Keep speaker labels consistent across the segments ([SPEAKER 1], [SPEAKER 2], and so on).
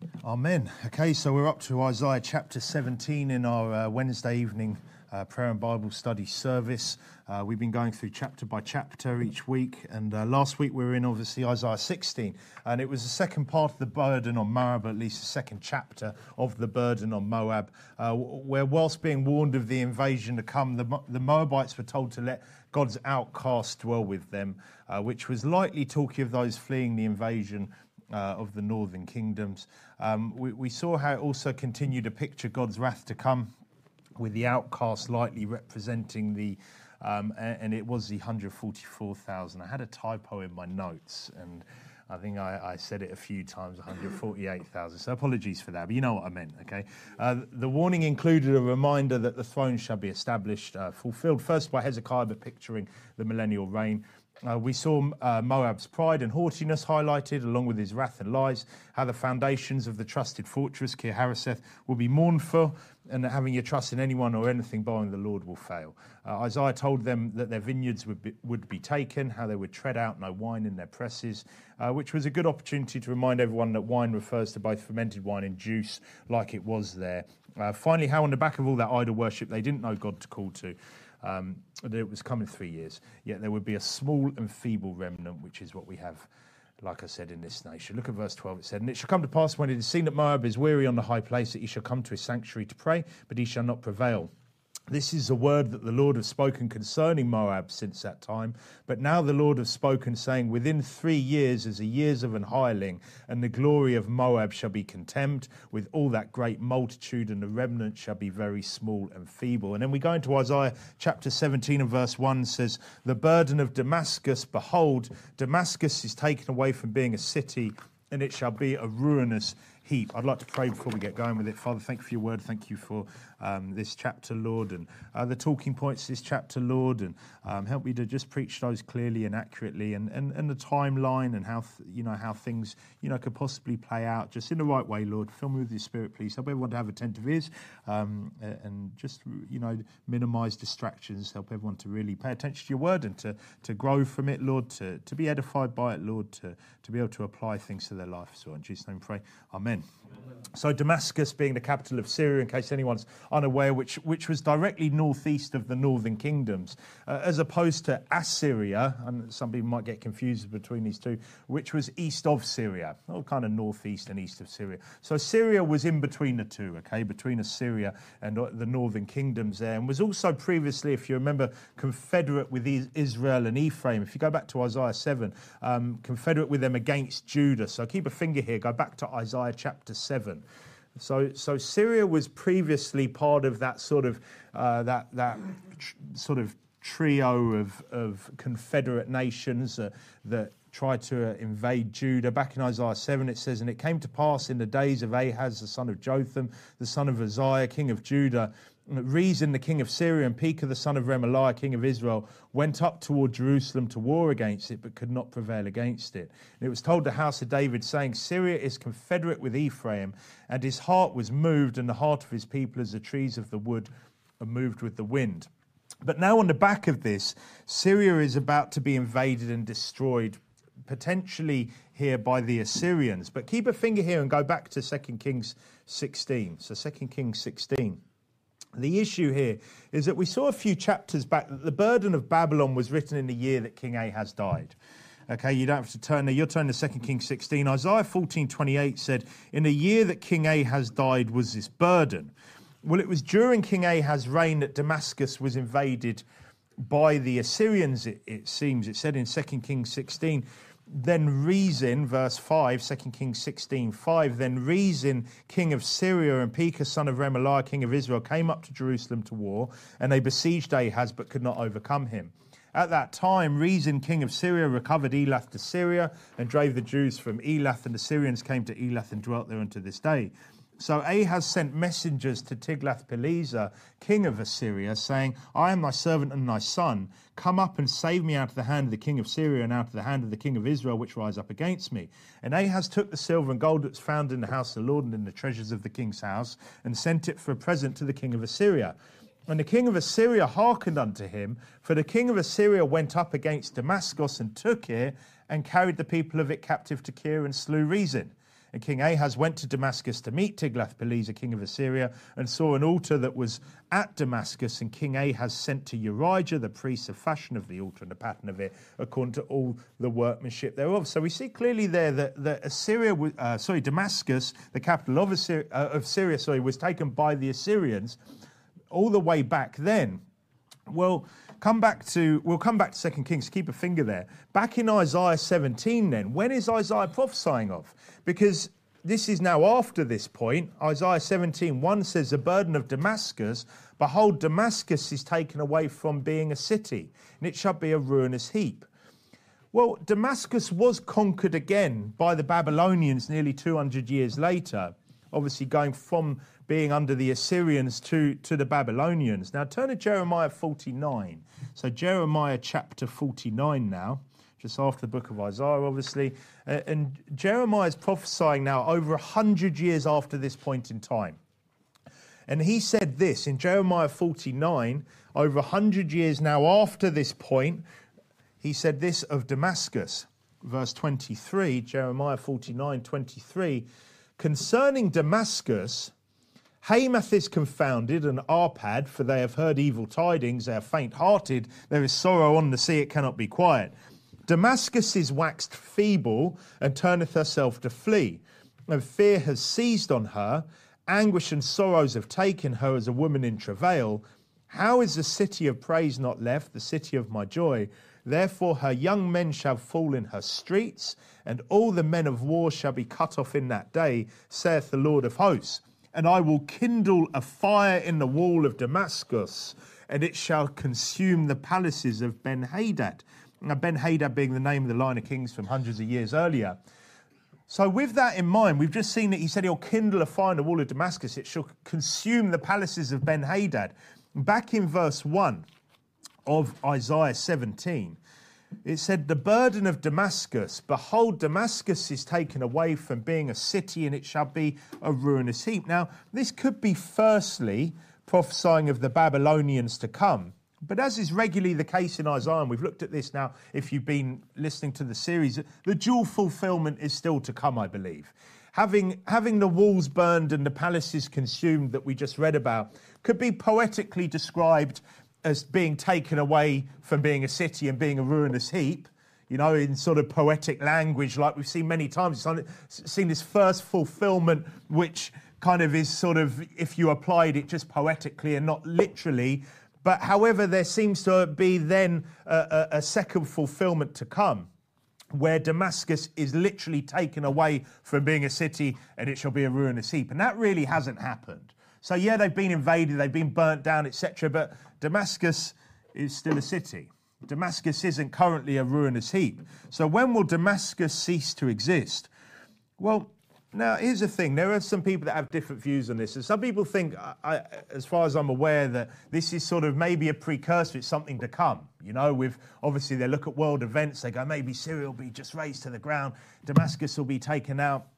[SPEAKER 1] Amen. Okay, so we're up to Isaiah chapter 17 in our Wednesday evening prayer and Bible study service. We've been going through chapter by chapter each week, and last week we were in obviously Isaiah 16, and it was the second part of the burden on Moab, at least the second chapter of the burden on Moab, where whilst being warned of the invasion to come, the Moabites were told to let God's outcast dwell with them, which was likely talking of those fleeing the invasion of the northern kingdoms. We saw how it also continued to picture God's wrath to come, with the outcast likely representing the, and it was the 144,000. I had a typo in my notes, and I think I said it a few times, 148,000. So apologies for that, but you know what I meant, okay? The warning included a reminder that the throne shall be established, fulfilled first by Hezekiah, but picturing the millennial reign. We saw Moab's pride and haughtiness highlighted, along with his wrath and lies, how the foundations of the trusted fortress, Kir Hareseth, will be mournful, and that having your trust in anyone or anything barring the Lord will fail. Isaiah told them that their vineyards would be taken, how they would tread out no wine in their presses, which was a good opportunity to remind everyone that wine refers to both fermented wine and juice, like it was there. Finally, how on the back of all that idol worship they didn't know God to call to, that it was coming 3 years, yet there would be a small and feeble remnant, which is what we have, like I said, in this nation. Look at verse 12. It said, "And it shall come to pass when it is seen that Moab is weary on the high place, that he shall come to his sanctuary to pray, but he shall not prevail. This is a word that the Lord has spoken concerning Moab since that time. But now the Lord has spoken, saying, within 3 years is the years of an hireling, and the glory of Moab shall be contemned with all that great multitude, and the remnant shall be very small and feeble." And then we go into Isaiah chapter 17 and verse 1 says, "The burden of Damascus, behold, Damascus is taken away from being a city, and it shall be a ruinous heap." I'd like to pray before we get going with it. Father, thank you for your word. Thank you for this chapter, Lord, and the talking points of this chapter, Lord, and help me to just preach those clearly and accurately, and the timeline and how how things could possibly play out just in the right way, Lord. Fill me with your Spirit, please. Help everyone to have attentive ears, and just minimize distractions. Help everyone to really pay attention to your word and to grow from it, Lord, to be edified by it, Lord, to be able to apply things to their life. So in Jesus' name, pray. Amen. So Damascus being the capital of Syria, in case anyone's unaware, which was directly northeast of the northern kingdoms, as opposed to Assyria, and some people might get confused between these two, which was east of Syria, or kind of northeast and east of Syria. So Syria was in between the two, okay, between Assyria and the northern kingdoms there, and was also previously, if you remember, confederate with Israel and Ephraim. If you go back to Isaiah 7, confederate with them against Judah. So keep a finger here, go back to Isaiah chapter 7. So Syria was previously part of that sort of trio of confederate nations that tried to invade Judah. Back in Isaiah 7 it says, "And it came to pass in the days of Ahaz the son of Jotham, the son of Uzziah, king of Judah, Rezin the king of Syria and Pekah the son of Remaliah king of Israel went up toward Jerusalem to war against it, but could not prevail against it. And it was told the house of David, saying, Syria is confederate with Ephraim, and his heart was moved, and the heart of his people as the trees of the wood are moved with the wind." But now on the back of this, Syria is about to be invaded and destroyed, potentially here by the Assyrians. But keep a finger here and go back to 2 Kings 16. So 2 Kings 16. The issue here is that we saw a few chapters back that the burden of Babylon was written in the year that King Ahaz died. Okay, you don't have to turn there. You'll turn to 2 Kings 16. Isaiah 14:28 said, "In the year that King Ahaz died was this burden." Well, it was during King Ahaz's reign that Damascus was invaded by the Assyrians, it seems. It said in 2 Kings 16, "Then Rezin," verse 5, 2 Kings 16:5, "Then Rezin, king of Syria, and Pekah, son of Remaliah, king of Israel, came up to Jerusalem to war, and they besieged Ahaz, but could not overcome him. At that time, Rezin, king of Syria, recovered Elath to Syria, and drove the Jews from Elath, and the Syrians came to Elath and dwelt there unto this day. So Ahaz sent messengers to Tiglath-Pileser, king of Assyria, saying, I am thy servant and thy son. Come up and save me out of the hand of the king of Syria and out of the hand of the king of Israel, which rise up against me. And Ahaz took the silver and gold that was found in the house of the Lord and in the treasures of the king's house, and sent it for a present to the king of Assyria. And the king of Assyria hearkened unto him, for the king of Assyria went up against Damascus and took it, and carried the people of it captive to Kir and slew Rezin. And King Ahaz went to Damascus to meet Tiglath-Pileser, king of Assyria, and saw an altar that was at Damascus. And King Ahaz sent to Urijah, the priest, a fashion of the altar and the pattern of it, according to all the workmanship thereof. So we see clearly there that Damascus, the capital of Syria, was taken by the Assyrians all the way back then. We'll come back to 2 Kings. Keep a finger there. Back in Isaiah 17 then, when is Isaiah prophesying of? Because this is now after this point. Isaiah 17:1 says, the burden of Damascus, behold, Damascus is taken away from being a city, and it shall be a ruinous heap. Well, Damascus was conquered again by the Babylonians nearly 200 years later, obviously going from being under the Assyrians to the Babylonians. Now turn to Jeremiah 49. So Jeremiah chapter 49 now, just after the book of Isaiah, obviously. And Jeremiah is prophesying now over 100 years after this point in time. And he said this in Jeremiah 49, over 100 years now after this point, he said this of Damascus, verse 23, Jeremiah 49:23, concerning Damascus, Hamath is confounded, and Arpad, for they have heard evil tidings, they are faint-hearted, there is sorrow on the sea, it cannot be quiet. Damascus is waxed feeble, and turneth herself to flee, and fear has seized on her, anguish and sorrows have taken her as a woman in travail. How is the city of praise not left, the city of my joy? Therefore her young men shall fall in her streets, and all the men of war shall be cut off in that day, saith the Lord of hosts. And I will kindle a fire in the wall of Damascus, and it shall consume the palaces of Ben-Hadad. Now, Ben-Hadad being the name of the line of kings from hundreds of years earlier. So with that in mind, we've just seen that he said he'll kindle a fire in the wall of Damascus. It shall consume the palaces of Ben-Hadad. Back in verse 1 of Isaiah 17, it said, the burden of Damascus, behold, Damascus is taken away from being a city, and it shall be a ruinous heap. Now, this could be firstly prophesying of the Babylonians to come. But as is regularly the case in Isaiah, and we've looked at this now, if you've been listening to the series, the dual fulfillment is still to come, I believe. Having the walls burned and the palaces consumed that we just read about could be poetically described as being taken away from being a city and being a ruinous heap, you know, in sort of poetic language like we've seen many times. It's seen this first fulfillment, which kind of is sort of, if you applied it just poetically and not literally. But however, there seems to be then a second fulfillment to come, where Damascus is literally taken away from being a city and it shall be a ruinous heap. And that really hasn't happened. So yeah, they've been invaded, they've been burnt down, etc. But Damascus is still a city. Damascus isn't currently a ruinous heap. So when will Damascus cease to exist? Well, now here's the thing. There are some people that have different views on this. And some people think, as far as I'm aware, that this is sort of maybe a precursor, it's something to come. You know, with obviously they look at world events, they go, maybe Syria will be just razed to the ground, Damascus will be taken out.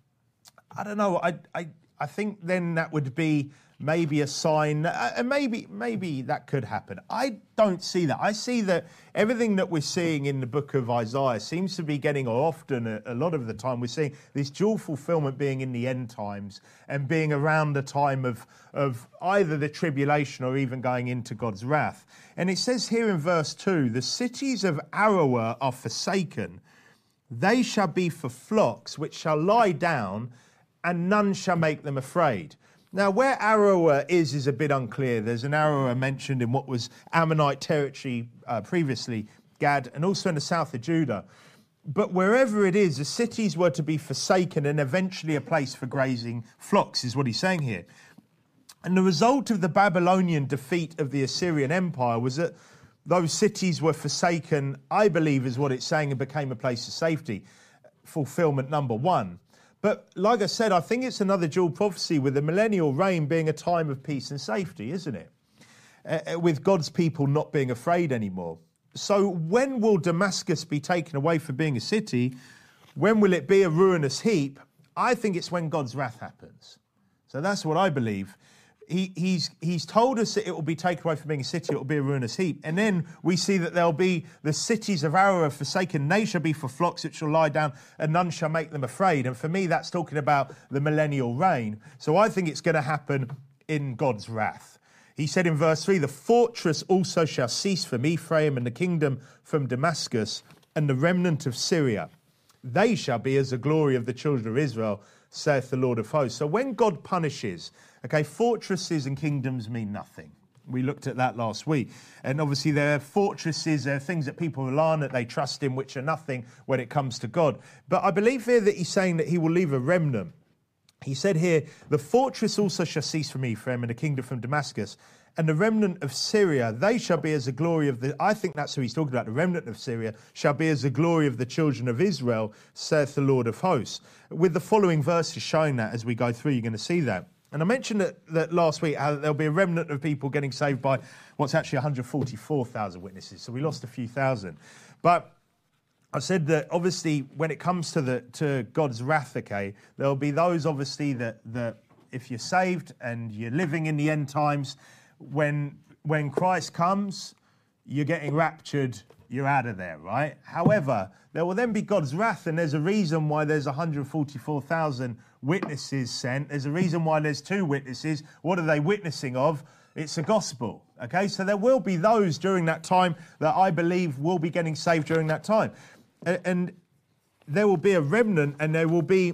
[SPEAKER 1] I don't know. I think then that would be maybe a sign, and maybe that could happen. I don't see that. I see that everything that we're seeing in the book of Isaiah seems to be getting, or often a lot of the time, we're seeing this dual fulfillment being in the end times and being around the time of either the tribulation or even going into God's wrath. And it says here in verse 2, the cities of Aroer are forsaken. They shall be for flocks which shall lie down, and none shall make them afraid. Now, where Aroer is a bit unclear. There's an Aroer mentioned in what was Ammonite territory previously, Gad, and also in the south of Judah. But wherever it is, the cities were to be forsaken and eventually a place for grazing flocks, is what he's saying here. And the result of the Babylonian defeat of the Assyrian Empire was that those cities were forsaken, I believe is what it's saying, and became a place of safety. Fulfillment number one. But like I said, I think it's another dual prophecy with the millennial reign being a time of peace and safety, isn't it? With God's people not being afraid anymore. So when will Damascus be taken away from being a city? When will it be a ruinous heap? I think it's when God's wrath happens. So that's what I believe. he's told us that it will be taken away from being a city, it will be a ruinous heap. And then we see that there'll be the cities of Aroer forsaken, they shall be for flocks which shall lie down, and none shall make them afraid. And for me, that's talking about the millennial reign. So I think it's going to happen in God's wrath. He said in verse 3, the fortress also shall cease from Ephraim, and the kingdom from Damascus, and the remnant of Syria. They shall be as the glory of the children of Israel, saith the Lord of hosts. So when God punishes, okay, fortresses and kingdoms mean nothing. We looked at that last week. And obviously there are fortresses, there are things that people rely on, that they trust in, which are nothing when it comes to God. But I believe here that he's saying that he will leave a remnant. He said here, the fortress also shall cease from Ephraim, and the kingdom from Damascus, and the remnant of Syria, they shall be as the glory of the... I think that's who he's talking about. The remnant of Syria shall be as the glory of the children of Israel, saith the Lord of hosts. With the following verses showing that as we go through, you're going to see that. And I mentioned that last week, how there'll be a remnant of people getting saved by what's actually 144,000 witnesses. So we lost a few thousand. But I said that obviously when it comes to God's wrath, okay, there'll be those obviously that if you're saved and you're living in the end times, when Christ comes, you're getting raptured, you're out of there, right? However, there will then be God's wrath, and there's a reason why there's 144,000 witnesses sent. There's a reason why there's 2 witnesses. What are they witnessing of? It's the gospel, okay? So there will be those during that time that I believe will be getting saved during that time. And there will be a remnant, and there will be,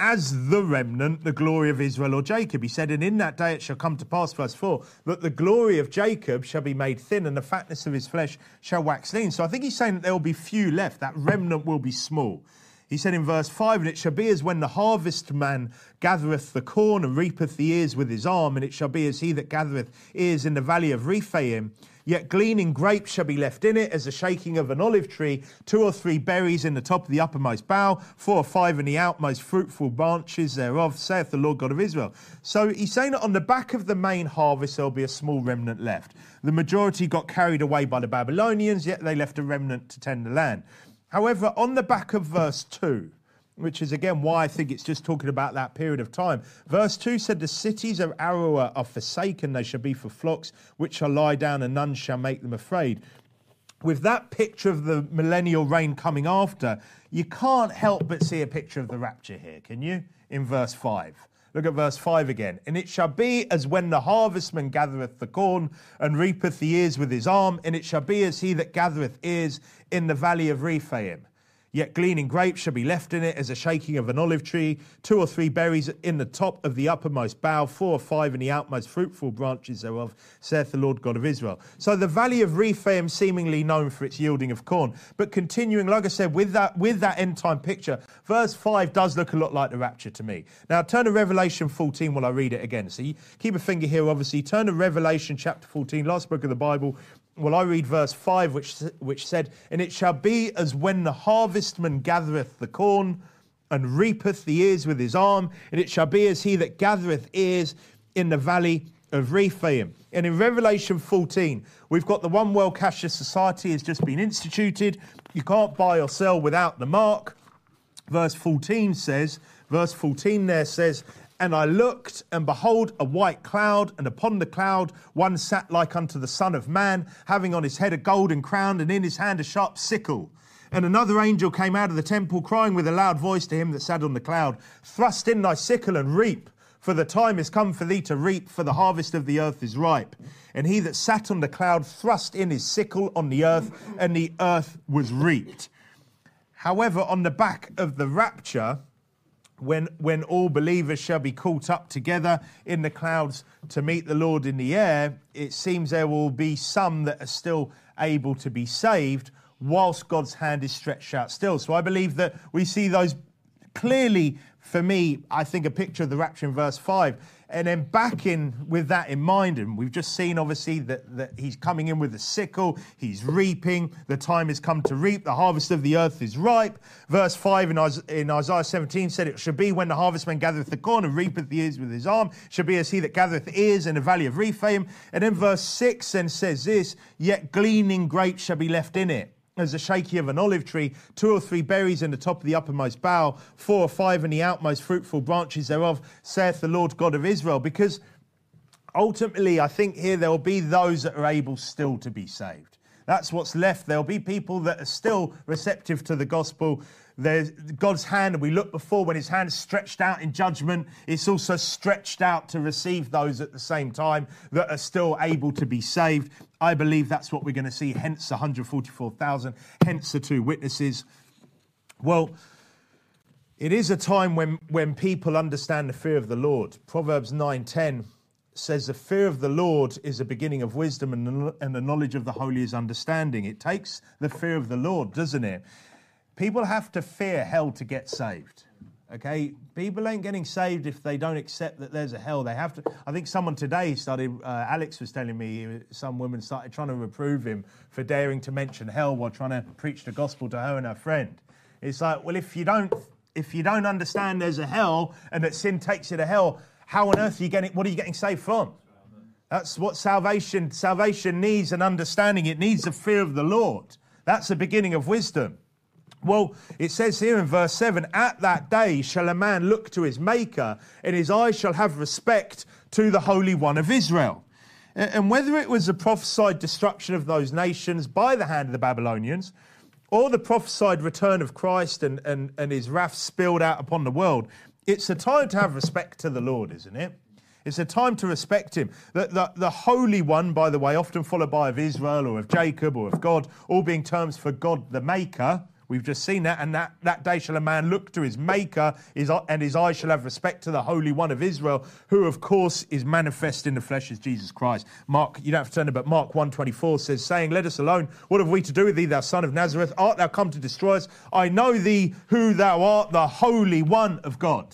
[SPEAKER 1] as the remnant, the glory of Israel or Jacob. He said, and in that day it shall come to pass, verse 4, that the glory of Jacob shall be made thin, and the fatness of his flesh shall wax lean. So I think he's saying that there will be few left. That remnant will be small. He said in verse 5, and it shall be as when the harvestman gathereth the corn and reapeth the ears with his arm, and it shall be as he that gathereth ears in the valley of Rephaim. Yet gleaning grapes shall be left in it, as the shaking of an olive tree, 2 or 3 berries in the top of the uppermost bough, 4 or 5 in the outmost fruitful branches thereof, saith the Lord God of Israel. So he's saying that on the back of the main harvest, there'll be a small remnant left. The majority got carried away by the Babylonians, yet they left a remnant to tend the land. However, on the back of verse 2, which is again why I think it's just talking about that period of time. Verse 2 said, the cities of Aroer are forsaken, they shall be for flocks, which shall lie down, and none shall make them afraid. With that picture of the millennial reign coming after, you can't help but see a picture of the rapture here, can you? In verse 5. Look at verse 5 again. And it shall be as when the harvestman gathereth the corn, and reapeth the ears with his arm, and it shall be as he that gathereth ears in the valley of Rephaim. Yet gleaning grapes shall be left in it, as a shaking of an olive tree, 2 or 3 berries in the top of the uppermost bough, 4 or 5 in the outmost fruitful branches thereof, saith the Lord God of Israel. So the valley of Rephaim seemingly known for its yielding of corn. But continuing, like I said, with that end time picture, verse 5 does look a lot like the rapture to me. Now turn to Revelation 14 while I read it again. So you keep a finger here, obviously. Turn to Revelation chapter 14, last book of the Bible. Well, I read verse 5, which said, and it shall be as when the harvestman gathereth the corn, and reapeth the ears with his arm, and it shall be as he that gathereth ears in the valley of Rephaim. And in Revelation 14, we've got the One World Cashless Society has just been instituted. You can't buy or sell without the mark. Verse 14 there says, and I looked, and behold, a white cloud, and upon the cloud one sat like unto the Son of Man, having on his head a golden crown, and in his hand a sharp sickle. And another angel came out of the temple, crying with a loud voice to him that sat on the cloud, thrust in thy sickle and reap, for the time is come for thee to reap, for the harvest of the earth is ripe. And he that sat on the cloud thrust in his sickle on the earth, and the earth was reaped. However, on the back of the rapture, when all believers shall be caught up together in the clouds to meet the Lord in the air, it seems there will be some that are still able to be saved whilst God's hand is stretched out still. So I believe that we see those clearly, for me, I think a picture of the rapture in verse 5. And then back in with that in mind, and we've just seen obviously that he's coming in with a sickle, he's reaping, the time has come to reap, the harvest of the earth is ripe. Verse 5 in Isaiah 17 said, it shall be when the harvestman gathereth the corn and reapeth the ears with his arm, shall be as he that gathereth ears in the valley of Rephaim. And then verse 6 then says this, yet gleaning grapes shall be left in it, as the shaking of an olive tree, 2 or 3 berries in the top of the uppermost bough, 4 or 5 in the outmost fruitful branches thereof, saith the Lord God of Israel. Because ultimately, I think here there will be those that are able still to be saved. That's what's left. There'll be people that are still receptive to the gospel. There's God's hand, and we look before when his hand is stretched out in judgment, it's also stretched out to receive those at the same time that are still able to be saved. I believe that's what we're going to see, hence 144,000, hence the 2 witnesses. Well, it is a time when people understand the fear of the Lord. Proverbs 9:10 says the fear of the Lord is the beginning of wisdom, and the knowledge of the holy is understanding. It takes the fear of the Lord, doesn't it? People have to fear hell to get saved. Okay, people ain't getting saved if they don't accept that there's a hell. They have to. I think someone today started. Alex was telling me some woman started trying to reprove him for daring to mention hell while trying to preach the gospel to her and her friend. It's like, well, if you don't understand there's a hell and that sin takes you to hell, how on earth are you getting? What are you getting saved from? That's what salvation needs, an understanding. It needs the fear of the Lord. That's the beginning of wisdom. Well, it says here in verse 7, at that day shall a man look to his maker, and his eyes shall have respect to the Holy One of Israel. And whether it was the prophesied destruction of those nations by the hand of the Babylonians, or the prophesied return of Christ and his wrath spilled out upon the world, it's a time to have respect to the Lord, isn't it? It's a time to respect him. The Holy One, by the way, often followed by of Israel or of Jacob or of God, all being terms for God the Maker. We've just seen that. And that day shall a man look to his Maker, and his eyes shall have respect to the Holy One of Israel, who, of course, is manifest in the flesh as Jesus Christ. Mark, you don't have to turn to, but Mark 1:24 says, saying, let us alone. What have we to do with thee, thou son of Nazareth? Art thou come to destroy us? I know thee who thou art, the Holy One of God.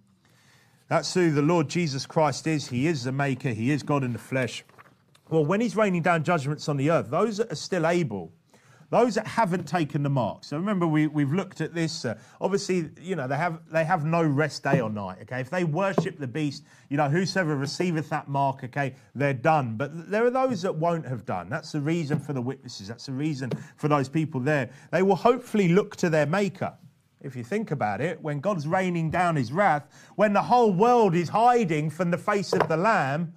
[SPEAKER 1] That's who the Lord Jesus Christ is. He is the Maker. He is God in the flesh. Well, when he's raining down judgments on the earth, those that are still able, those that haven't taken the mark. So remember, we've looked at this. Obviously, they have no rest day or night. Okay, if they worship the beast, whosoever receiveth that mark, okay, they're done. But there are those that won't have done. That's the reason for the witnesses. That's the reason for those people there. They will hopefully look to their Maker. If you think about it, when God's raining down his wrath, when the whole world is hiding from the face of the Lamb,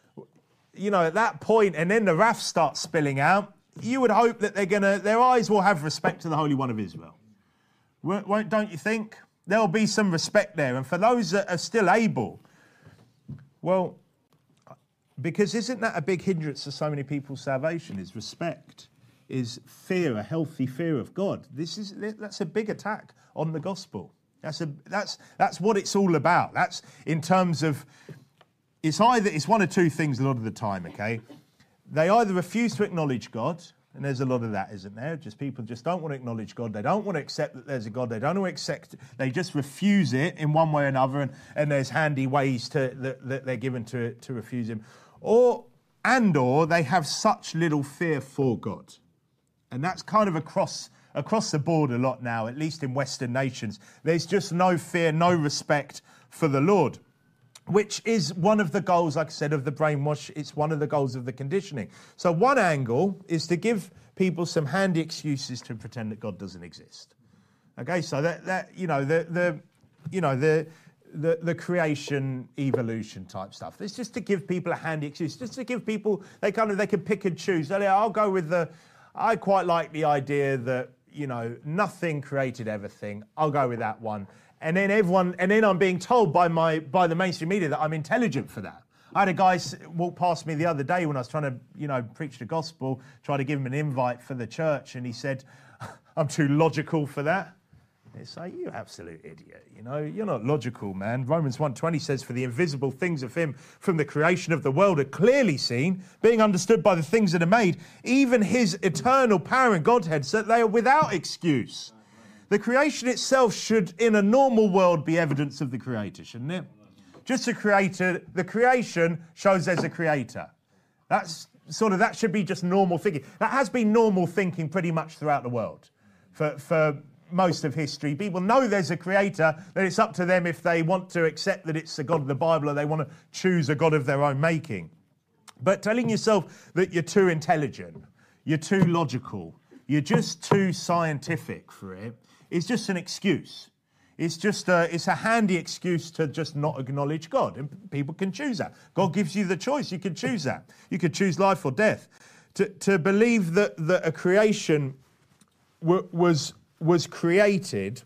[SPEAKER 1] at that point, and then the wrath starts spilling out, you would hope that their eyes will have respect to the Holy One of Israel. Don't you think? There'll be some respect there. And for those that are still able, well, because isn't that a big hindrance to so many people's salvation, is respect, is fear, a healthy fear of God. That's a big attack on the gospel. That's what it's all about. That's in terms of, it's one of two things a lot of the time, okay? They either refuse to acknowledge God, and there's a lot of that, isn't there? People just don't want to acknowledge God. They don't want to accept that there's a God. They don't want to accept. They just refuse it in one way or another, and there's handy ways that they're given to refuse him. Or they have such little fear for God. And that's kind of across the board a lot now, at least in Western nations. There's just no fear, no respect for the Lord, which is one of the goals, like I said, of the brainwash. It's one of the goals of the conditioning. So one angle is to give people some handy excuses to pretend that God doesn't exist. Okay, so the creation, evolution type stuff. It's just to give people a handy excuse, just to give people, they can pick and choose. I'll go with I quite like the idea that, nothing created everything. I'll go with that one. And then I'm being told by the mainstream media that I'm intelligent for that. I had a guy walk past me the other day when I was trying to, preach the gospel, try to give him an invite for the church, and he said, I'm too logical for that. It's like, you absolute idiot, you're not logical, man. Romans 1:20 says, for the invisible things of him from the creation of the world are clearly seen, being understood by the things that are made, even his eternal power and Godhead, so that they are without excuse. The creation itself should, in a normal world, be evidence of the creator, shouldn't it? Just the creation shows there's a creator. That should be just normal thinking. That has been normal thinking pretty much throughout the world for most of history. People know there's a creator, that it's up to them if they want to accept that it's the God of the Bible or they want to choose a God of their own making. But telling yourself that you're too intelligent, you're too logical, you're just too scientific for it, is just an excuse. It's just it's a handy excuse to just not acknowledge God. And people can choose that. God gives you the choice. You can choose that. You could choose life or death. To believe that a creation was created,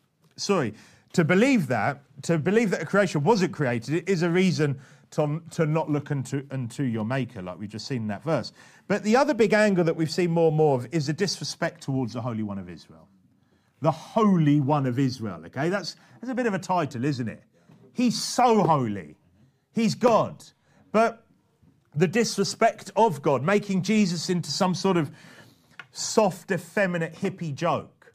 [SPEAKER 1] to believe that a creation wasn't created is a reason to not look unto your maker, like we've just seen in that verse. But the other big angle that we've seen more and more of is the disrespect towards the Holy One of Israel. The Holy One of Israel, okay? That's a bit of a title, isn't it? He's so holy. He's God. But the disrespect of God, making Jesus into some sort of soft, effeminate, hippie joke,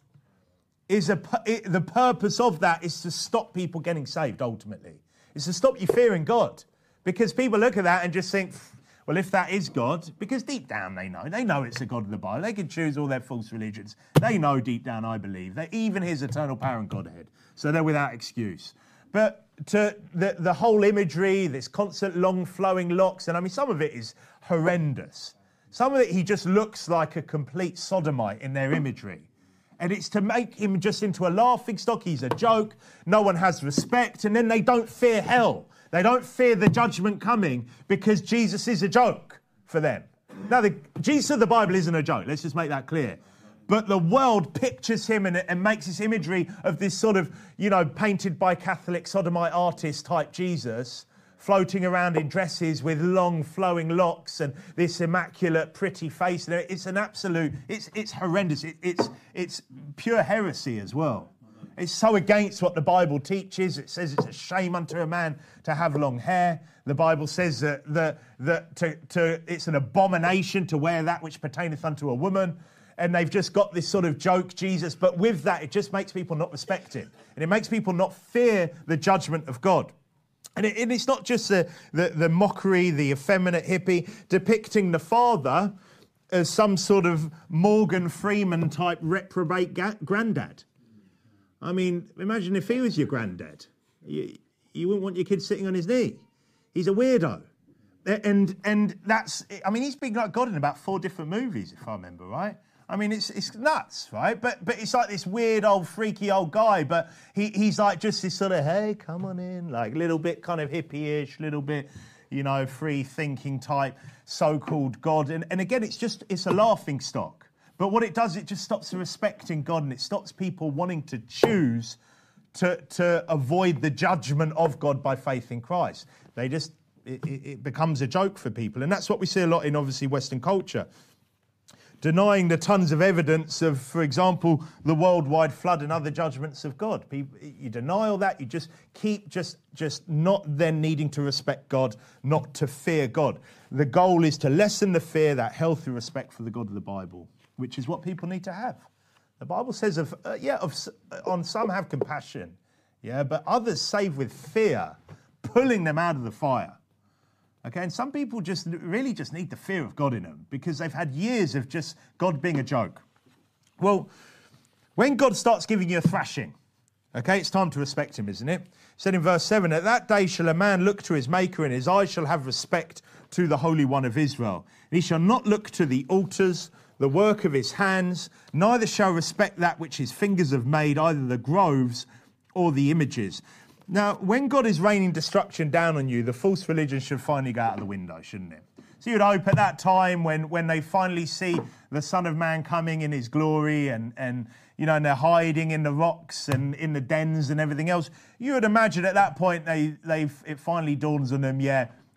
[SPEAKER 1] the purpose of that is to stop people getting saved, ultimately. It's to stop you fearing God. Because people look at that and just think, well, if that is God, because deep down they know it's the God of the Bible. They can choose all their false religions. They know deep down, I believe, that even his eternal power and Godhead. So they're without excuse. But to the whole imagery, this constant long flowing locks, and I mean, some of it is horrendous. Some of it, he just looks like a complete sodomite in their imagery. And it's to make him just into a laughing stock. He's a joke. No one has respect. And then they don't fear hell. They don't fear the judgment coming because Jesus is a joke for them. Now, Jesus of the Bible isn't a joke. Let's just make that clear. But the world pictures him and makes this imagery of this sort of, painted by Catholic sodomite artist type Jesus floating around in dresses with long flowing locks and this immaculate pretty face. It's an absolute, it's horrendous. It's pure heresy as well. It's so against what the Bible teaches. It says it's a shame unto a man to have long hair. The Bible says that it's an abomination to wear that which pertaineth unto a woman. And they've just got this sort of joke Jesus. But with that, it just makes people not respect him. And it makes people not fear the judgment of God. And it's not just the mockery, the effeminate hippie, depicting the Father as some sort of Morgan Freeman type reprobate granddad. I mean, imagine if he was your granddad. You wouldn't want your kid sitting on his knee. He's a weirdo. And that's, I mean, he's been like God in about 4 different movies, if I remember right. I mean, it's nuts, right? But it's like this weird old freaky old guy, but he's like just this sort of, hey, come on in, like little bit kind of hippie-ish, little bit, free thinking type so-called God. And again, it's a laughing stock. But what it does, it just stops the respecting God, and it stops people wanting to choose to avoid the judgment of God by faith in Christ. It becomes a joke for people. And that's what we see a lot in, obviously, Western culture. Denying the tons of evidence of, for example, the worldwide flood and other judgments of God. You deny all that, you just keep just not then needing to respect God, not to fear God. The goal is to lessen the fear, that healthy respect for the God of the Bible, which is what people need to have. The Bible says on some have compassion, but others save with fear, pulling them out of the fire. Okay, and some people really just need the fear of God in them because they've had years of just God being a joke. Well, when God starts giving you a thrashing, okay, it's time to respect him, isn't it? It said in verse 7, at that day shall a man look to his maker, and his eyes shall have respect to the Holy One of Israel. And he shall not look to the altars, the work of his hands, neither shall respect that which his fingers have made, either the groves or the images. Now, when God is raining destruction down on you, the false religion should finally go out of the window, shouldn't it? So you'd hope at that time when they finally see the Son of Man coming in his glory and they're hiding in the rocks and in the dens and everything else, you would imagine at that point it finally dawns on them,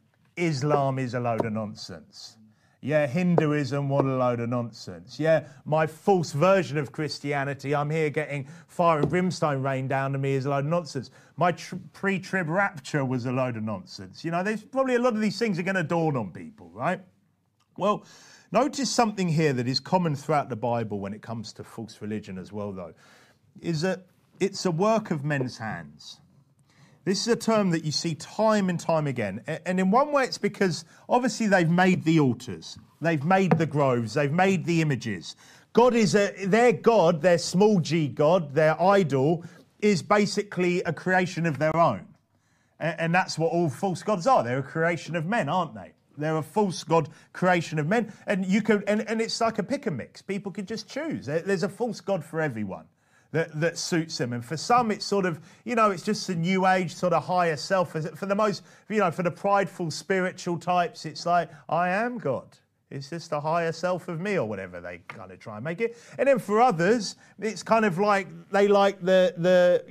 [SPEAKER 1] Islam is a load of nonsense. Hinduism, what a load of nonsense. My false version of Christianity, I'm here getting fire and brimstone rained down to me is a load of nonsense. My pre-trib rapture was a load of nonsense. There's probably a lot of these things are going to dawn on people, right? Well, notice something here that is common throughout the Bible when it comes to false religion as well, though, is that it's a work of men's hands. This is a term that you see time and time again. And in one way, it's because obviously they've made the altars. They've made the groves. They've made the images. God is their God, their small g God, their idol, is basically a creation of their own. And that's what all false gods are. They're a creation of men, aren't they? They're a false god creation of men. And you can, and it's like a pick and mix. People can just choose. There's a false god for everyone. that suits them. And for some, it's sort of, it's just a new age sort of higher self. For the most, for the prideful spiritual types, it's like, I am God. It's just a higher self of me, or whatever they kind of try and make it. And then for others, it's kind of like they like the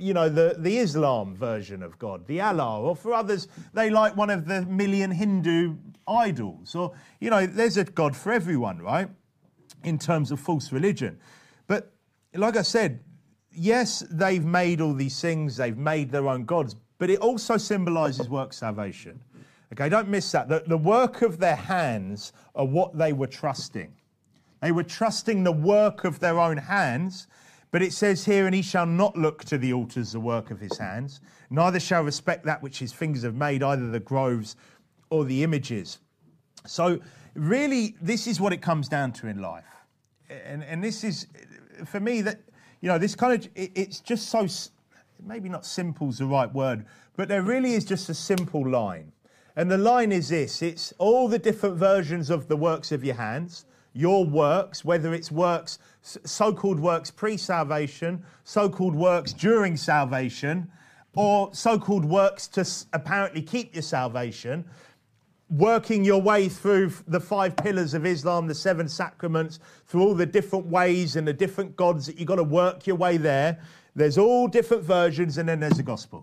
[SPEAKER 1] Islam version of God, the Allah. Or for others, they like one of the million Hindu idols. Or, there's a God for everyone, right? In terms of false religion. But like I said, yes, they've made all these things, they've made their own gods, but it also symbolises work salvation. Okay, don't miss that. The work of their hands are what they were trusting. They were trusting the work of their own hands, but it says here, and he shall not look to the altars, the work of his hands, neither shall respect that which his fingers have made, either the groves or the images. So really, this is what it comes down to in life. And this is, for me, that, this kind of, it's just so, maybe not simple is the right word, but there really is just a simple line. And the line is this: it's all the different versions of the works of your hands, your works, whether it's works, so-called works pre-salvation, so-called works during salvation, or so-called works to apparently keep your salvation, working your way through the 5 pillars of Islam, the 7 sacraments, through all the different ways and the different gods that you've got to work your way there. There's all different versions, and then there's the gospel.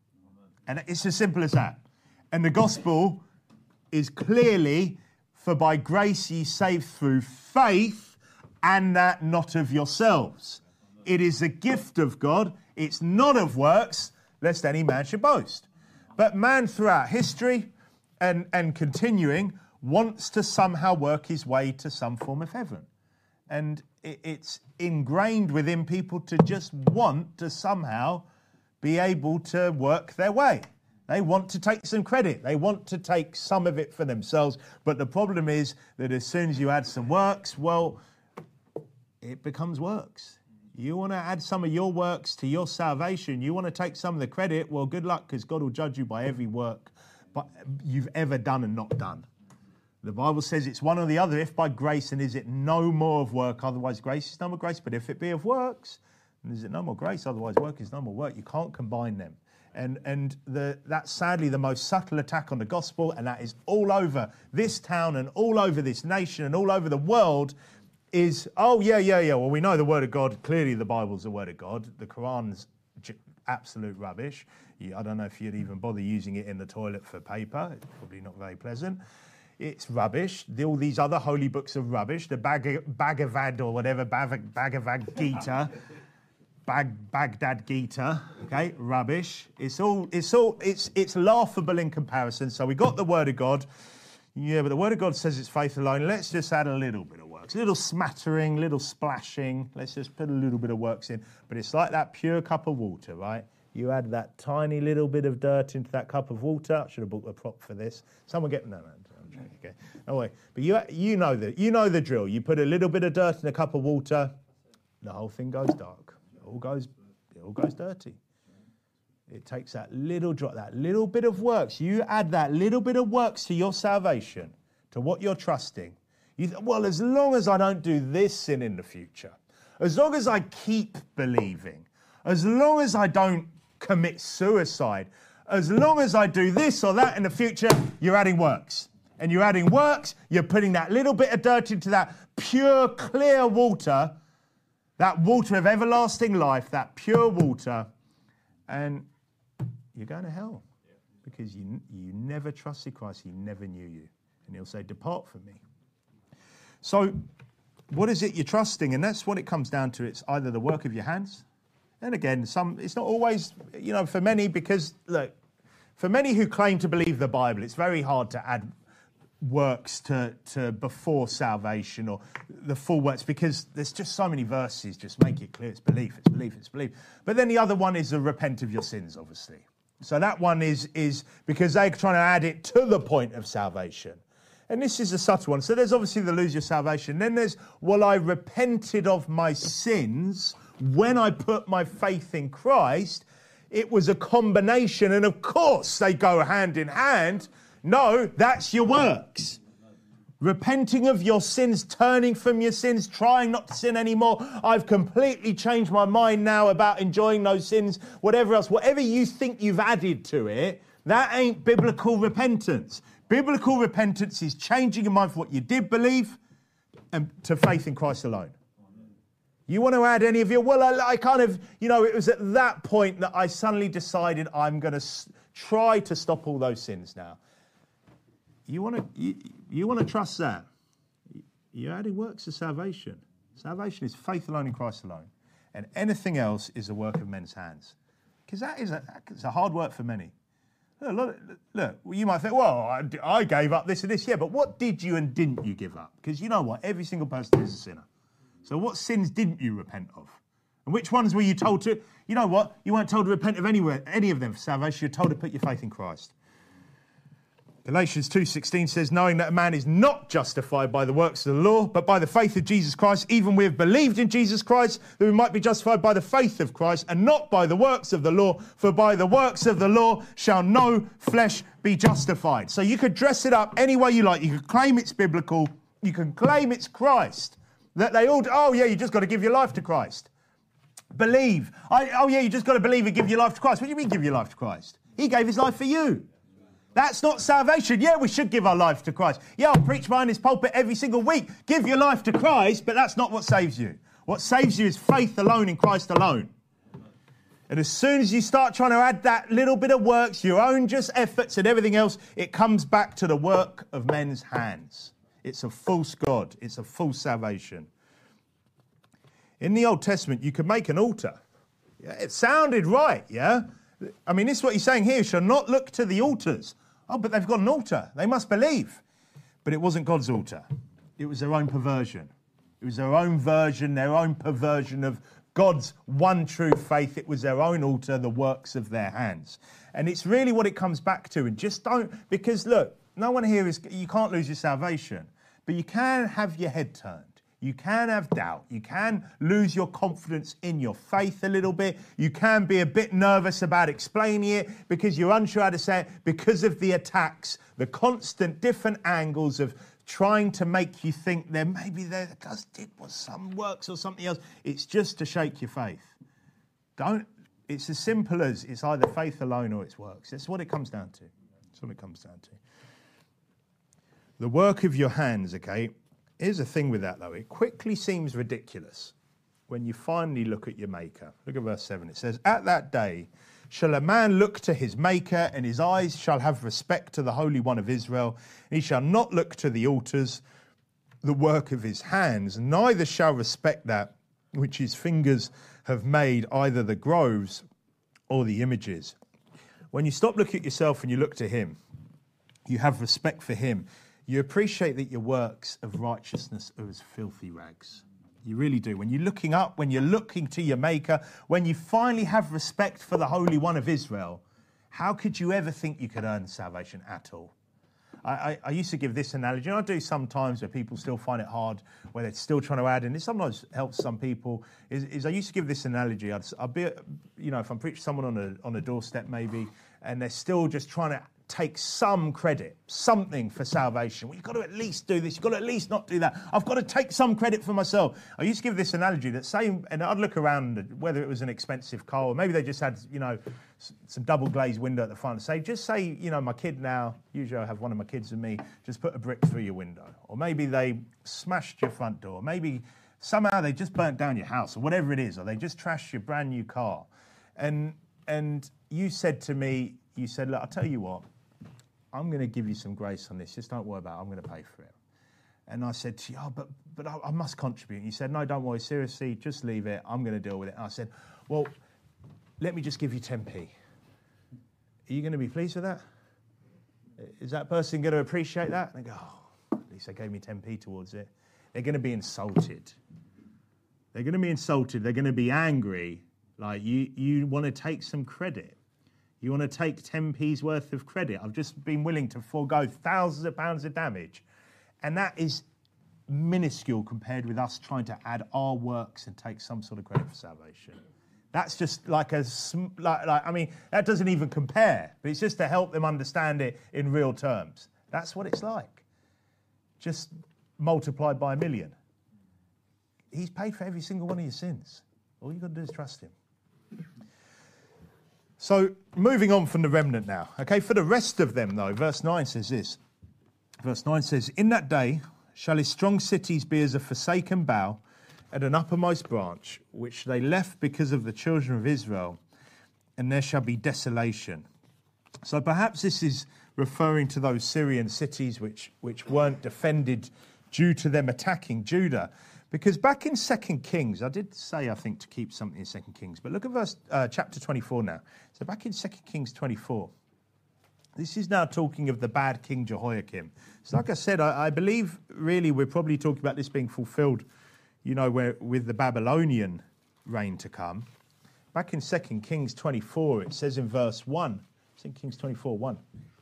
[SPEAKER 1] And it's as simple as that. And the gospel is clearly, for by grace ye saved through faith, and that not of yourselves. It is a gift of God. It's not of works, lest any man should boast. But man throughout history and continuing wants to somehow work his way to some form of heaven. And it's ingrained within people to just want to somehow be able to work their way. They want to take some credit. They want to take some of it for themselves. But the problem is that as soon as you add some works, well, it becomes works. You want to add some of your works to your salvation. You want to take some of the credit. Well, good luck, because God will judge you by every work you've ever done and not done. The Bible says it's one or the other. If by grace, and is it no more of work? Otherwise, grace is no more grace. But if it be of works, and is it no more grace? Otherwise, work is no more work. You can't combine them. And that's sadly the most subtle attack on the gospel, and that is all over this town and all over this nation and all over the world is, well, we know the Word of God. Clearly the Bible's the Word of God. The Quran's absolute rubbish. I don't know if you'd even bother using it in the toilet for paper. It's probably not very pleasant. It's rubbish. All these other holy books are rubbish. The Bhagavad or whatever, Bhagavad Gita, Baghdad Gita, okay, rubbish. It's laughable in comparison. So we got the Word of God. Yeah, but the Word of God says it's faith alone. Let's just add a little bit of works, a little smattering, little splashing. Let's just put a little bit of works in. But it's like that pure cup of water, right? You add that tiny little bit of dirt into that cup of water. I should have bought a prop for this. Someone get no. I'm joking. Okay. No way. But you know the drill. You put a little bit of dirt in a cup of water, the whole thing goes dark. It all goes dirty. It takes that little drop, that little bit of works. You add that little bit of works to your salvation, to what you're trusting. Well, as long as I don't do this sin in the future, as long as I keep believing, as long as I don't commit suicide, as long as I do this or that in the future, you're adding works. And you're adding works, you're putting that little bit of dirt into that pure, clear water, that water of everlasting life, that pure water, and you're going to hell because you never trusted Christ. He never knew you. And he'll say, depart from me. So what is it you're trusting? And that's what it comes down to. It's either the work of your hands. And again, it's not always, for many, because, look, for many who claim to believe the Bible, it's very hard to add works to before salvation or the full works, because there's just so many verses just make it clear it's belief, it's belief, it's belief. But then the other one is the repent of your sins, obviously. So that one is because they're trying to add it to the point of salvation. And this is a subtle one. So there's obviously the lose your salvation. Then there's, well, I repented of my sins when I put my faith in Christ. It was a combination, and of course they go hand in hand. No, that's your works. Repenting of your sins, turning from your sins, trying not to sin anymore. I've completely changed my mind now about enjoying those sins, whatever else. Whatever you think you've added to it, that ain't biblical repentance. Biblical repentance is changing your mind from what you did believe and to faith in Christ alone. You want to add any of your, well, I kind of, it was at that point that I suddenly decided I'm going to try to stop all those sins now. You want to trust that. You're adding works of salvation. Salvation is faith alone in Christ alone. And anything else is the work of men's hands. Because it's a hard work for many. Look, you might think, well, I gave up this and this. Yeah, but what did you and didn't you give up? Because you know what? Every single person is a sinner. So what sins didn't you repent of? And which ones were you told to? You know what? You weren't told to repent of any of them for salvation. You're told to put your faith in Christ. Galatians 2:16 says, knowing that a man is not justified by the works of the law, but by the faith of Jesus Christ, even we have believed in Jesus Christ, that we might be justified by the faith of Christ, and not by the works of the law, for by the works of the law shall no flesh be justified. So you could dress it up any way you like. You could claim it's biblical. You can claim it's Christ. That they all, you just got to give your life to Christ. Believe. You just got to believe and give your life to Christ. What do you mean give your life to Christ? He gave his life for you. That's not salvation. Yeah, we should give our life to Christ. Yeah, I'll preach behind his pulpit every single week. Give your life to Christ, but that's not what saves you. What saves you is faith alone in Christ alone. And as soon as you start trying to add that little bit of works, your own just efforts and everything else, it comes back to the work of men's hands. It's a false God. It's a false salvation. In the Old Testament, you could make an altar. Yeah, it sounded right, yeah? I mean, this is what he's saying here. You shall not look to the altars. Oh, but they've got an altar. They must believe. But it wasn't God's altar. It was their own perversion. It was their own version, their own perversion of God's one true faith. It was their own altar, the works of their hands. And it's really what it comes back to. And just don't, because look, no one here is, you can't lose your salvation, but you can have your head turned. You can have doubt. You can lose your confidence in your faith a little bit. You can be a bit nervous about explaining it because you're unsure how to say it because of the attacks, the constant different angles of trying to make you think there maybe there was some works or something else. It's just to shake your faith. It's as simple as it's either faith alone or it's works. That's what it comes down to. That's what it comes down to. The work of your hands, okay? Here's the thing with that, though. It quickly seems ridiculous when you finally look at your Maker. Look at verse 7. It says, at that day shall a man look to his Maker, and his eyes shall have respect to the Holy One of Israel. He shall not look to the altars, the work of his hands, neither shall respect that which his fingers have made, either the groves or the images. When you stop looking at yourself and you look to him, you have respect for him. You appreciate that your works of righteousness are as filthy rags. You really do. When you're looking up, when you're looking to your Maker, when you finally have respect for the Holy One of Israel, how could you ever think you could earn salvation at all? I used to give this analogy, and I do sometimes where people still find it hard, where they're still trying to add, and it sometimes helps some people, is I used to give this analogy. I'd be, if I'm preaching someone on a doorstep maybe, and they're still just trying to take some credit, something for salvation. Well, you've got to at least do this. You've got to at least not do that. I've got to take some credit for myself. I used to give this analogy that and I'd look around, whether it was an expensive car or maybe they just had, some double glazed window at the front. Just say, my kid now, usually I have one of my kids and me, just put a brick through your window. Or maybe they smashed your front door. Maybe somehow they just burnt down your house or whatever it is. Or they just trashed your brand new car. And you said to me, look, I'll tell you what, I'm going to give you some grace on this. Just don't worry about it. I'm going to pay for it. And I said to you, but I must contribute. And you said, no, don't worry. Seriously, just leave it. I'm going to deal with it. And I said, well, let me just give you 10p. Are you going to be pleased with that? Is that person going to appreciate that? And they go, at least they gave me 10p towards it. They're going to be insulted. They're going to be insulted. They're going to be angry. Like, you want to take some credit. You want to take 10p's worth of credit. I've just been willing to forego thousands of pounds of damage. And that is minuscule compared with us trying to add our works and take some sort of credit for salvation. That's just that doesn't even compare. But it's just to help them understand it in real terms. That's what it's like. just multiplied by 1,000,000. He's paid for every single one of your sins. All you've got to do is trust him. So, moving on from the remnant now. Okay, for the rest of them, though, verse 9 says this. Verse 9 says, "In that day shall his strong cities be as a forsaken bough at an uppermost branch, which they left because of the children of Israel, and there shall be desolation." So perhaps this is referring to those Syrian cities which weren't defended due to them attacking Judah. Because back in 2 Kings, I did say, I think, to keep something in 2 Kings, but look at chapter 24 now. So back in 2 Kings 24, this is now talking of the bad King Jehoiakim. So like I said, I believe really we're probably talking about this being fulfilled, with the Babylonian reign to come. Back in 2 Kings 24, it says in verse 1, 2 Kings 24, 1.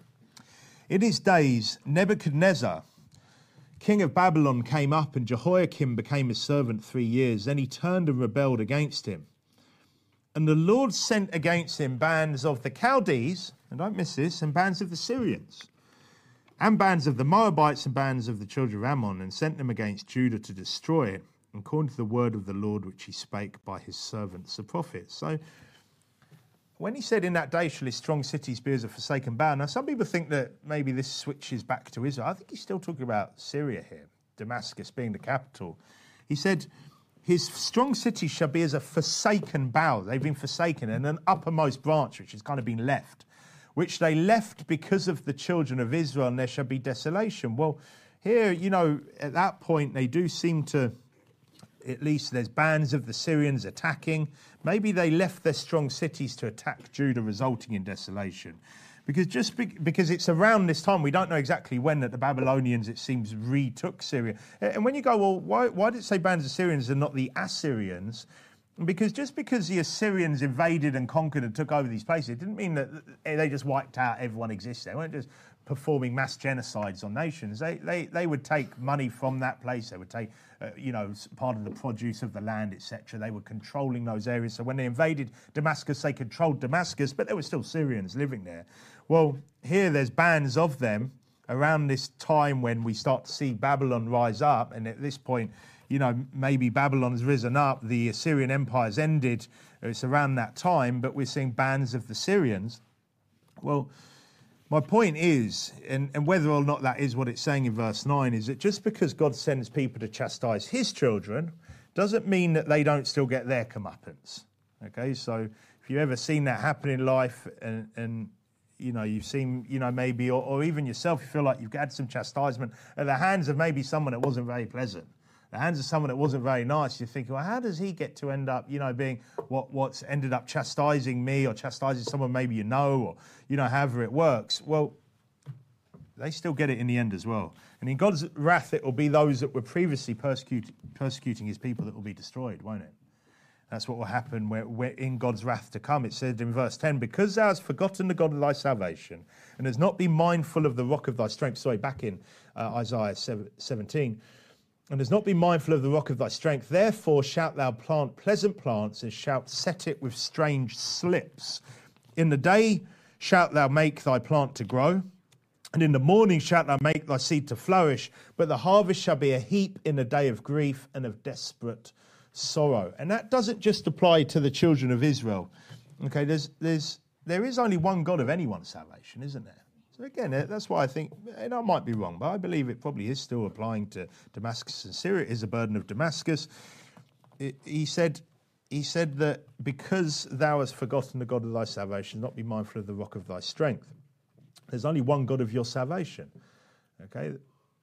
[SPEAKER 1] "In his days, Nebuchadnezzar, king of Babylon, came up, and Jehoiakim became his servant 3 years. Then he turned and rebelled against him. And the Lord sent against him bands of the Chaldees," and don't miss this, "and bands of the Syrians, and bands of the Moabites, and bands of the children of Ammon, and sent them against Judah to destroy it, according to the word of the Lord which he spake by his servants the prophets." So when he said, "In that day shall his strong cities be as a forsaken bough," now some people think that maybe this switches back to Israel. I think he's still talking about Syria here, Damascus being the capital. He said, "His strong cities shall be as a forsaken bough." They've been forsaken, and an uppermost branch which has kind of been left, which they left because of the children of Israel, and there shall be desolation. Well, here, at that point, they do seem to, at least there's bands of the Syrians attacking. Maybe they left their strong cities to attack Judah, resulting in desolation. Because because it's around this time, we don't know exactly when, that the Babylonians, it seems, retook Syria. And when you go, well, why did it say bands of Syrians and not the Assyrians? Because just because the Assyrians invaded and conquered and took over these places, it didn't mean that they just wiped out everyone existing. They weren't just performing mass genocides on nations. They would take money from that place. They would take, part of the produce of the land, etc. They were controlling those areas. So when they invaded Damascus, they controlled Damascus, but there were still Syrians living there. Well, here there's bands of them around this time when we start to see Babylon rise up. And at this point, maybe Babylon has risen up, the Assyrian Empire's ended. It's around that time, but we're seeing bands of the Syrians. Well, my point is, and whether or not that is what it's saying in verse 9, is that just because God sends people to chastise his children doesn't mean that they don't still get their comeuppance. Okay, so if you've ever seen that happen in life and you've seen, maybe, or even yourself, you feel like you've had some chastisement at the hands of maybe someone that wasn't very pleasant, the hands of someone that wasn't very nice, you think, well, how does he get to end up, being what's ended up chastising me or chastising someone maybe or, however it works. Well, they still get it in the end as well. And in God's wrath, it will be those that were previously persecuting his people that will be destroyed, won't it? That's what will happen where in God's wrath to come. It said in verse 10, "Because thou hast forgotten the God of thy salvation, and hast not been mindful of the rock of thy strength." Sorry, back in Isaiah 17. "And has not been mindful of the rock of thy strength. Therefore shalt thou plant pleasant plants, and shalt set it with strange slips. In the day shalt thou make thy plant to grow, and in the morning shalt thou make thy seed to flourish. But the harvest shall be a heap in a day of grief and of desperate sorrow." And that doesn't just apply to the children of Israel. Okay, there is only one God of anyone's salvation, isn't there? So again, that's why I think, and I might be wrong, but I believe it probably is still applying to Damascus and Syria. It is a burden of Damascus. He said that because thou hast forgotten the God of thy salvation, not be mindful of the rock of thy strength. There's only one God of your salvation. Okay,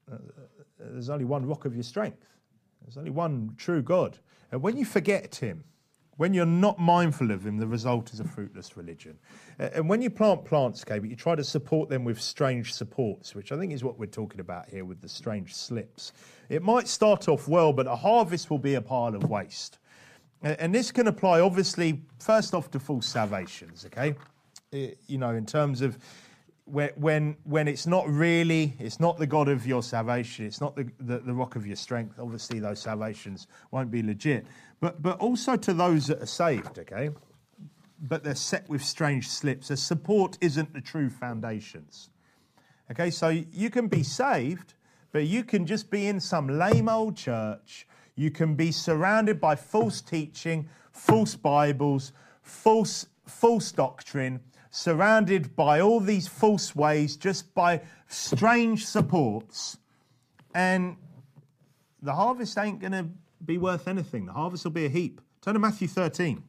[SPEAKER 1] there's only one rock of your strength. There's only one true God. And when you forget him, when you're not mindful of him, the result is a fruitless religion. And when you plant plants, okay, but you try to support them with strange supports, which I think is what we're talking about here with the strange slips. It might start off well, but a harvest will be a pile of waste. And this can apply, obviously, first off to false salvations, okay? In terms of when it's not the God of your salvation, it's not the rock of your strength, obviously those salvations won't be legit. But also to those that are saved, okay? But they're set with strange slips. The support isn't the true foundations. Okay, so you can be saved, But you can just be in some lame old church. You can be surrounded by false teaching, false Bibles, false doctrine, surrounded by all these false ways, just by strange supports. And the harvest ain't going to be worth anything. The harvest will be a heap. Turn to Matthew 13.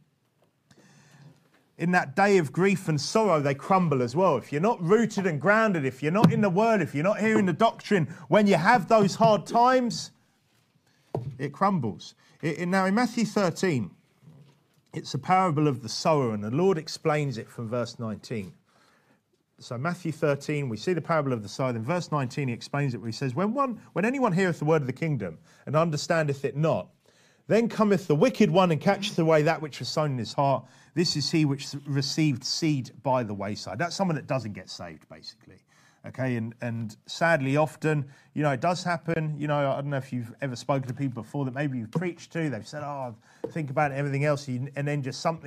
[SPEAKER 1] In that day of grief and sorrow, they crumble as well. If you're not rooted and grounded, if you're not in the Word, if you're not hearing the doctrine, when you have those hard times, it crumbles. Now, in Matthew 13, it's a parable of the sower, and the Lord explains it from verse 19. So Matthew 13, we see the parable of the sower. In verse 19, he explains it where he says, When anyone heareth the word of the kingdom and understandeth it not, then cometh the wicked one and catcheth away that which was sown in his heart. This is he which received seed by the wayside. That's someone that doesn't get saved, basically. Okay, and sadly, often, it does happen. I don't know if you've ever spoken to people before that maybe you've preached to. They've said, think about it, everything else, and then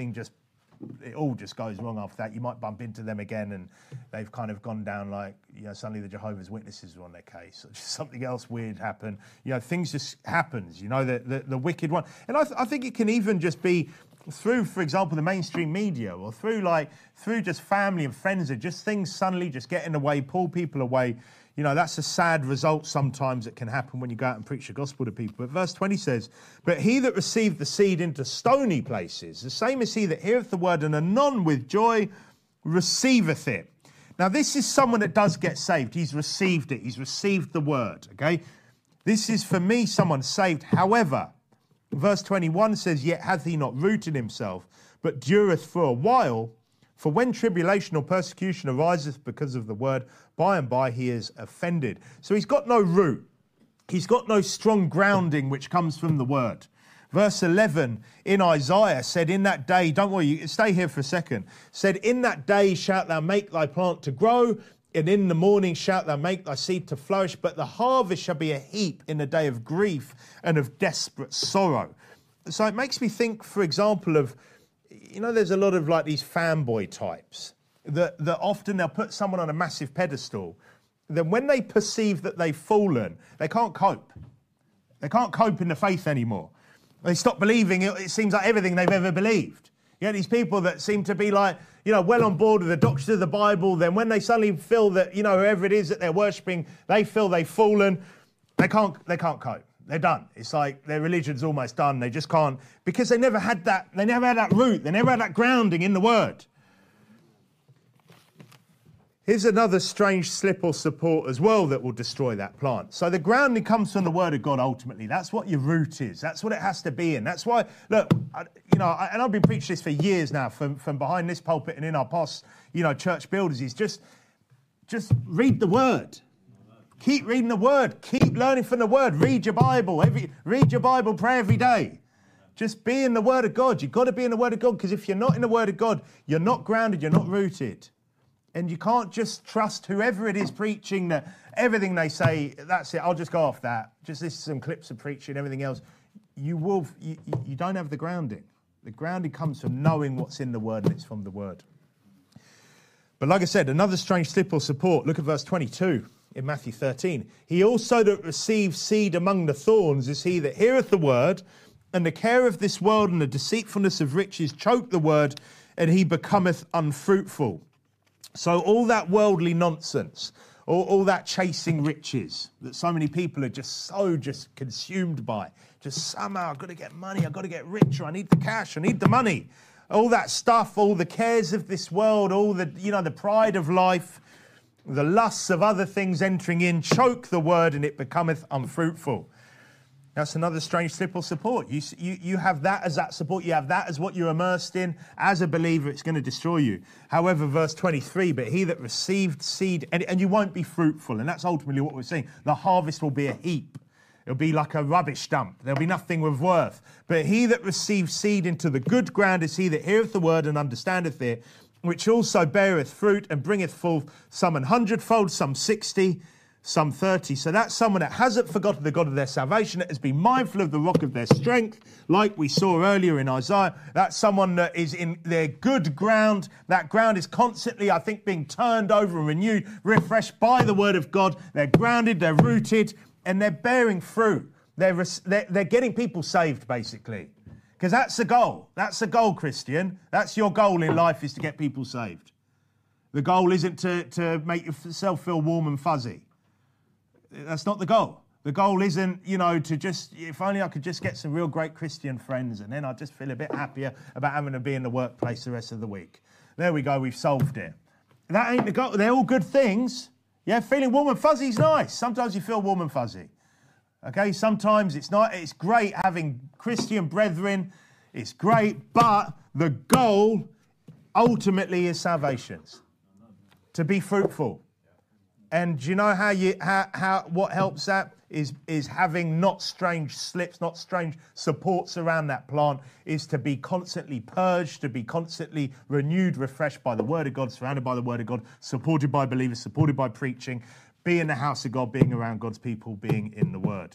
[SPEAKER 1] it all just goes wrong after that. You might bump into them again and they've kind of gone down like, suddenly the Jehovah's Witnesses are on their case, or just something else weird happened. Things just happens, the wicked one. And I think it can even just be through, for example, the mainstream media, or through just family and friends, or just things suddenly just get in the way, pull people away. That's a sad result sometimes that can happen when you go out and preach the gospel to people. But verse 20 says, But he that received the seed into stony places, the same as he that heareth the word, and anon with joy receiveth it. Now, this is someone that does get saved. He's received it. He's received the word, okay? This is, for me, someone saved. However, verse 21 says, Yet hath he not rooted himself, but dureth for a while. For when tribulation or persecution ariseth because of the word, by and by he is offended. So he's got no root. He's got no strong grounding which comes from the word. Verse 11 in Isaiah said, In that day, don't worry, stay here for a second, said, In that day shalt thou make thy plant to grow, and in the morning shalt thou make thy seed to flourish, but the harvest shall be a heap in the day of grief and of desperate sorrow. So it makes me think, for example, of, there's a lot of like these fanboy types that often they'll put someone on a massive pedestal. Then when they perceive that they've fallen, they can't cope. They can't cope in the faith anymore. They stop believing it seems like everything they've ever believed. These people that seem to be like, well on board with the doctrine of the Bible, then when they suddenly feel that, whoever it is that they're worshipping, they feel they've fallen, they can't cope. They're done. It's like their religion's almost done. They just can't, because they never had that root. They never had that grounding in the word. Here's another strange slip or support as well that will destroy that plant. So the grounding comes from the word of God ultimately. That's what your root is. That's what it has to be in. That's why, look, and I've been preaching this for years now from behind this pulpit and in our past, church builders, is just read the word. Keep reading the word. Keep learning from the word. Read your Bible. Read your Bible, pray every day. Just be in the word of God. You've got to be in the word of God, because if you're not in the word of God, you're not grounded, you're not rooted. And you can't just trust whoever it is preaching that everything they say, that's it, I'll just go off that. Just listen to some clips of preaching, everything else. You don't have the grounding. The grounding comes from knowing what's in the word, and it's from the word. But like I said, another strange slip or support. Look at verse 22 in Matthew 13. He also that receives seed among the thorns is he that heareth the word, and the care of this world and the deceitfulness of riches choke the word, and he becometh unfruitful. So all that worldly nonsense, all that chasing riches that so many people are just consumed by, just somehow I've got to get money, I've got to get richer, I need the cash, I need the money. All that stuff, all the cares of this world, all the, the pride of life, the lusts of other things entering in, choke the word, and it becometh unfruitful. That's another strange slip or support. You have that as that support. You have that as what you're immersed in. As a believer, it's going to destroy you. However, verse 23, but he that received seed, and you won't be fruitful. And that's ultimately what we're saying. The harvest will be a heap. It'll be like a rubbish dump. There'll be nothing of worth. But he that receives seed into the good ground is he that heareth the word and understandeth it, which also beareth fruit and bringeth forth some 100-fold, some 60, some 30. So that's someone that hasn't forgotten the God of their salvation, that has been mindful of the rock of their strength, like we saw earlier in Isaiah. That's someone that is in their good ground. That ground is constantly, I think, being turned over and renewed, refreshed by the word of God. They're grounded, they're rooted, and they're bearing fruit. They're getting people saved, basically. Because that's the goal. That's the goal, Christian. That's your goal in life, is to get people saved. The goal isn't to make yourself feel warm and fuzzy. That's not the goal. The goal isn't, to just, if only I could just get some real great Christian friends, and then I'd just feel a bit happier about having to be in the workplace the rest of the week. There we go, we've solved it. That ain't the goal. They're all good things. Yeah, feeling warm and fuzzy is nice. Sometimes you feel warm and fuzzy. Okay, sometimes it's not. It's great having Christian brethren. It's great, but the goal ultimately is salvations. To be fruitful. And do you know how what helps that is having not strange slips, not strange supports around that plant, is to be constantly purged, to be constantly renewed, refreshed by the Word of God, surrounded by the Word of God, supported by believers, supported by preaching, be in the house of God, being around God's people, being in the Word.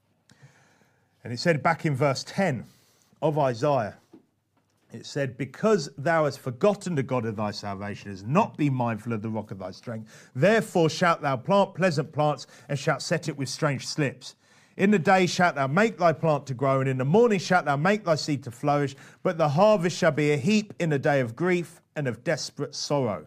[SPEAKER 1] And it said back in verse 10 of Isaiah, it said, because thou hast forgotten the God of thy salvation, hast not been mindful of the rock of thy strength, therefore shalt thou plant pleasant plants, and shalt set it with strange slips. In the day shalt thou make thy plant to grow, and in the morning shalt thou make thy seed to flourish, but the harvest shall be a heap in a day of grief and of desperate sorrow.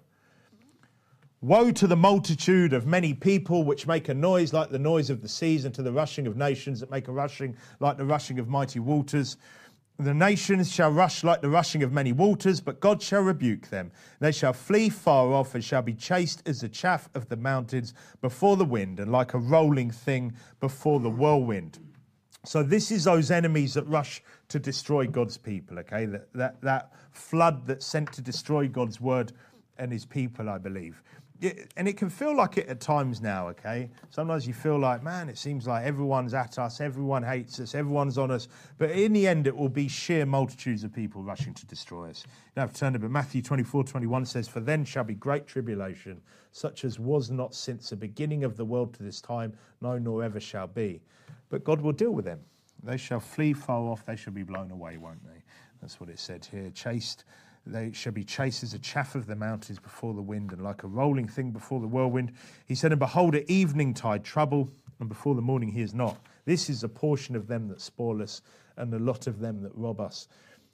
[SPEAKER 1] Woe to the multitude of many people which make a noise like the noise of the seas, and to the rushing of nations that make a rushing like the rushing of mighty waters. The nations shall rush like the rushing of many waters, but God shall rebuke them. They shall flee far off, and shall be chased as the chaff of the mountains before the wind, and like a rolling thing before the whirlwind. So this is those enemies that rush to destroy God's people, okay? That flood that's sent to destroy God's word and his people, I believe. And it can feel like it at times now, okay? Sometimes you feel like, man, it seems like everyone's at us, everyone hates us, everyone's on us. But in the end, it will be sheer multitudes of people rushing to destroy us. You don't have to turn to it, but Matthew 24:21 says, for then shall be great tribulation, such as was not since the beginning of the world to this time, no, nor ever shall be. But God will deal with them. They shall flee far off, they shall be blown away, won't they? That's what it said here, chased. They shall be chased as a chaff of the mountains before the wind, and like a rolling thing before the whirlwind. He said, and behold, at eventide trouble, and before the morning he is not. This is a portion of them that spoil us, and a lot of them that rob us.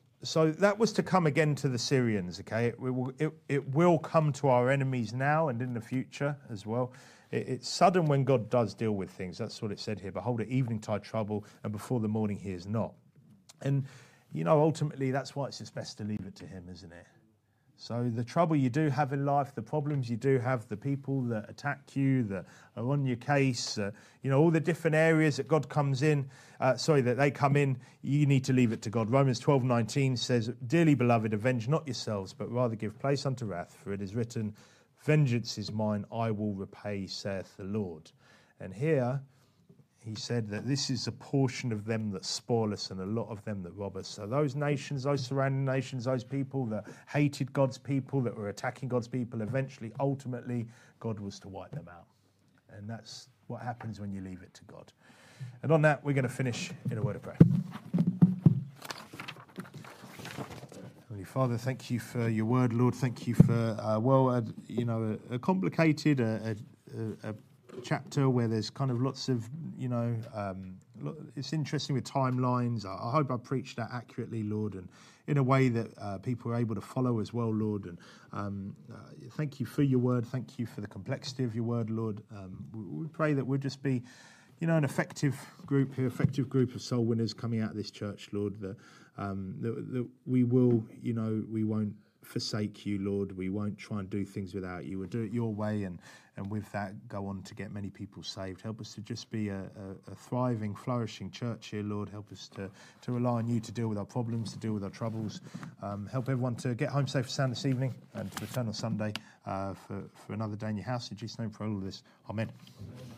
[SPEAKER 1] So that was to come again to the Syrians, okay? It will come to our enemies now and in the future as well. It's sudden when God does deal with things. That's what it said here. Behold, at eventide trouble, and before the morning he is not. And ultimately, that's why it's just best to leave it to him, isn't it? So the trouble you do have in life, the problems you do have, the people that attack you, that are on your case, all the different areas that God comes in, that they come in, you need to leave it to God. Romans 12:19 says, dearly beloved, avenge not yourselves, but rather give place unto wrath, for it is written, vengeance is mine, I will repay, saith the Lord. And here, he said that this is a portion of them that spoil us and a lot of them that rob us. So those nations, those surrounding nations, those people that hated God's people, that were attacking God's people, eventually, ultimately, God was to wipe them out. And that's what happens when you leave it to God. And on that, we're going to finish in a word of prayer. Heavenly Father, thank you for your word, Lord. Thank you for, a complicated, a chapter where there's kind of lots of, it's interesting with timelines. I hope I preached that accurately, Lord, and in a way that people are able to follow as well, Lord. And thank you for your word. Thank you for the complexity of your word, Lord. We pray that we'll just be, an effective group here, effective group of soul winners coming out of this church, Lord, that we will, we won't forsake you, Lord. We won't try and do things without you. We'll do it your way, and with that go on to get many people saved. Help us to just be a thriving, flourishing church here, Lord. Help us to rely on you to deal with our problems, to deal with our troubles. Help everyone to get home safe and sound this evening, and to return on Sunday for another day in your house. In Jesus' name, for all of this, amen.